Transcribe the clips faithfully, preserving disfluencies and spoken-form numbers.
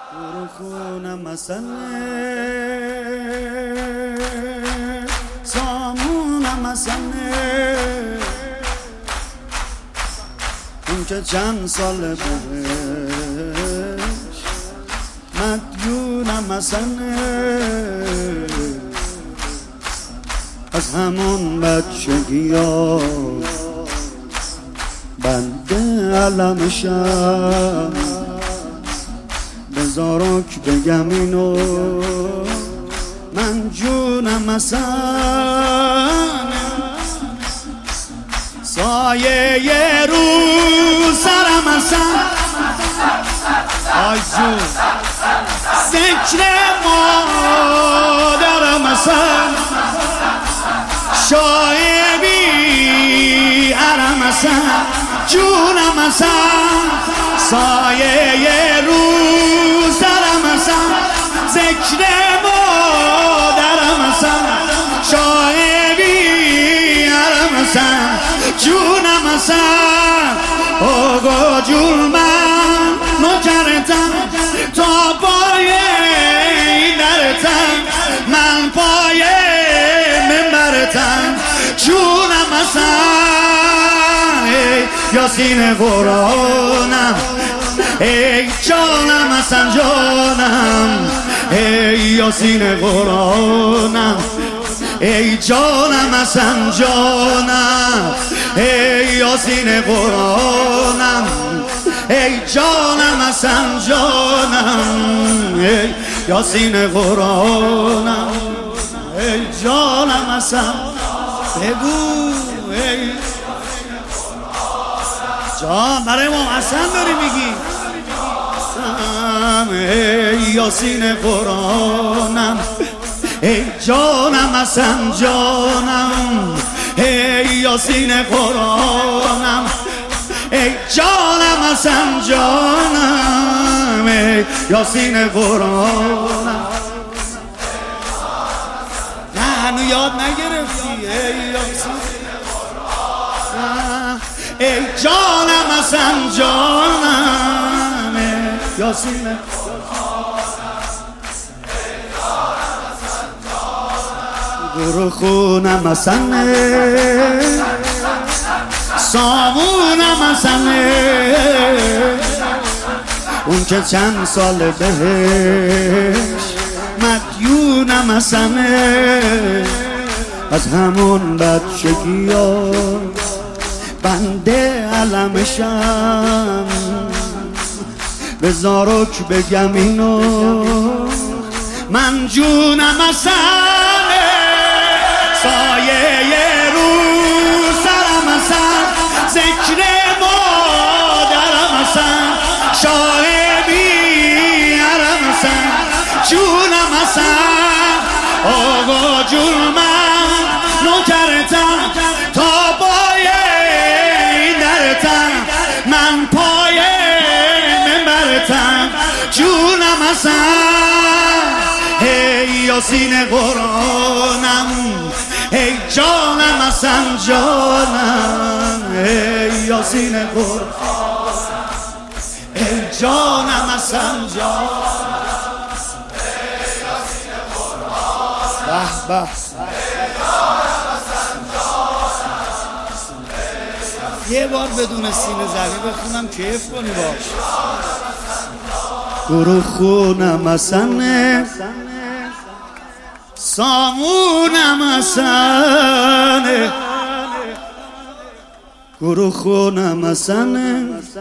برو خونم مسنه سامونم مسنه اون که چند سال بهش مدیونم مسنه از همون بچگی ها بنده علمشم بزارک بگم اینو من جونم مسنه سایه یه روز سرم مسن آی جون ذکر مادرم مسن شایبی حرم مسن جونم مسن سایه یه روز سرم مسن ذکر مادرم مسن شایبی حرم مسن جونم مسن آقا جون من نکرتم تا پای درتم من پای منبرتم جونم مسن ای یاسین قرآنم ای جانم مسن جانم ای یاسین قرآنم ای جانم مسن جانم ای یاسین قرآنم ای جانم مسن جانم ای یاسین قرآنم ای جانم مسن بگو ای جان برای ما حسن داری میگی ای یاسین قرآنم ای جانم حسن جانم ای یاسین قرآنم ای جانم حسن جانم ای یاسین قرآنم نه هنو یاد نگرفتی ای یاسین ای جانم حسن جانم ای یاسین برو خونم مسنه سامونم مسنه اون که چند سال بهش مدیونم مسنه از همون بچگی ها بنده علمشم بزارک بگم اینو من جونم مسنه سایه یه روز سرم مسن ذکر مادرم مسن شایبی حرم مسن جونم مسن آقا جون من نکرتم تا پای درتم من پای منبرتم جونم مسن ای یاسین قرآنم ای جانم حسن جانم ای یاسین قرآنم ای جانم حسن جانم ای یاسین قرآنم به به یه بار بدون سینه زنی بخونم کیف کنی باش برو خونم مسنه سامونم مسنه برو خونم مسنه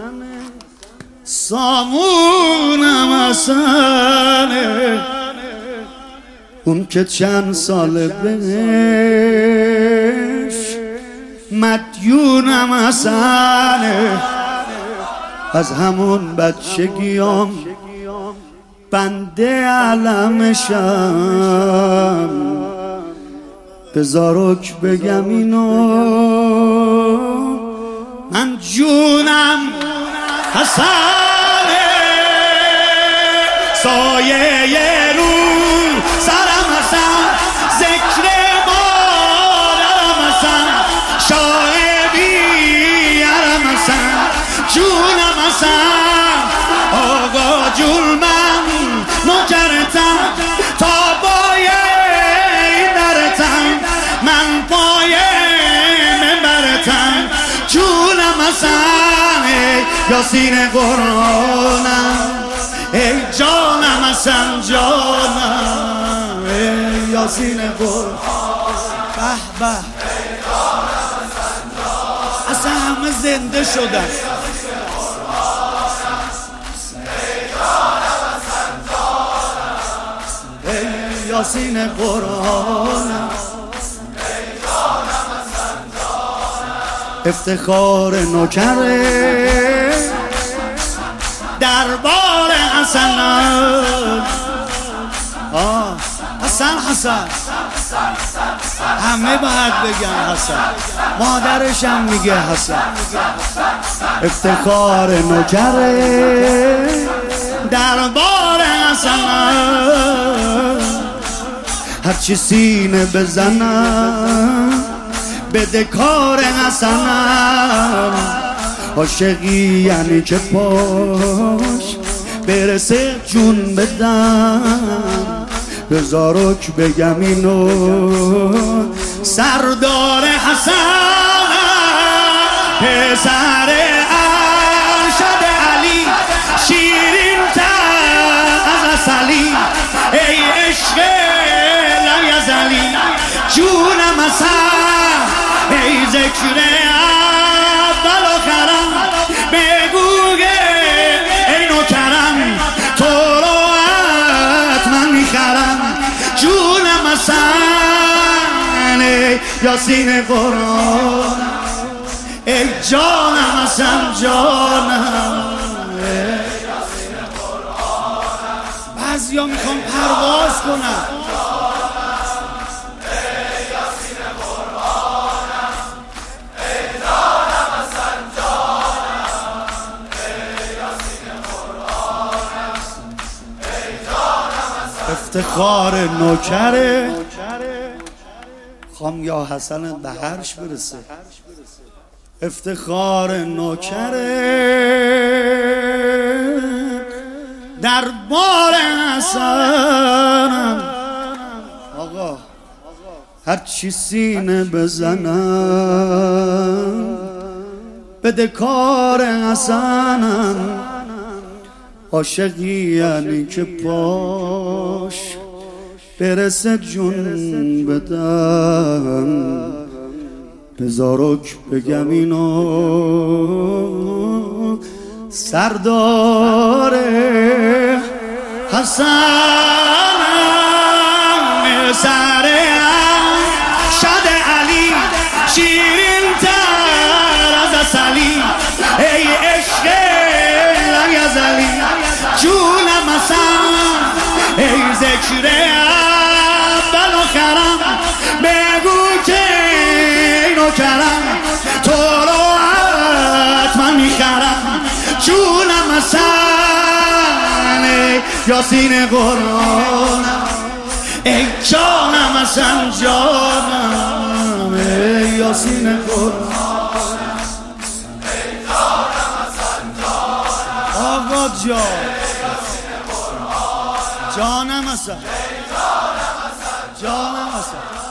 سامونم مسنه اون که چند سال بهش مدیونم مسنه از همون بچگیام بنده علمشم بزارک بگم اینو من جونم حسنه سایه یه رو سرم حسن ذکر مادرم حسن شایبی حرم حسن جونم حسن آقا جون من یاسین قرآنم ای جانم اصلا جانم ای یاسین قرآن به به اصلا همه زنده شدن ای یاسین قرآنم افتخار نوکره دربار حسن آه حسن حسن همه باید بگن حسن مادرش هم میگه حسن افتخار نوکره دربار حسن هرچی سینه بزنم بده کار حسنم عاشقی یعنی که پاش برسه جون بدم بزارک بگم اینو سردار حسنم پسر ارشد علی شیرین تر از عسلی ای عشق لایزلی جونم حسن ای ذکر اول و خرم بگو ای نوکرم تو رو حتما میخرم جونم حسن ای یاسین قرآن ای جانم حسن جانم بعضیا میخوام پرواز کنم افتخار نوکره خوام یا حسن به هرش برسه افتخار نوکره در بار حسنم آقا هرچی سینه بزنم بده کار حسنم عاشقی یعنی که پاش برسه جون بدم بزارک بگم اینو سردار حسنم سر ارشد علی شیرین تر از عسلی ای عشق لایزلی جونم حسن ای ذکر اول و خرم بگو که ای نوکرم تو رو حتما میخرم جونم حسن ای یاسین قرآنم ای جانم حسن جانم ای یاسین قرآنم آقا جان جانم حسن جانم حسن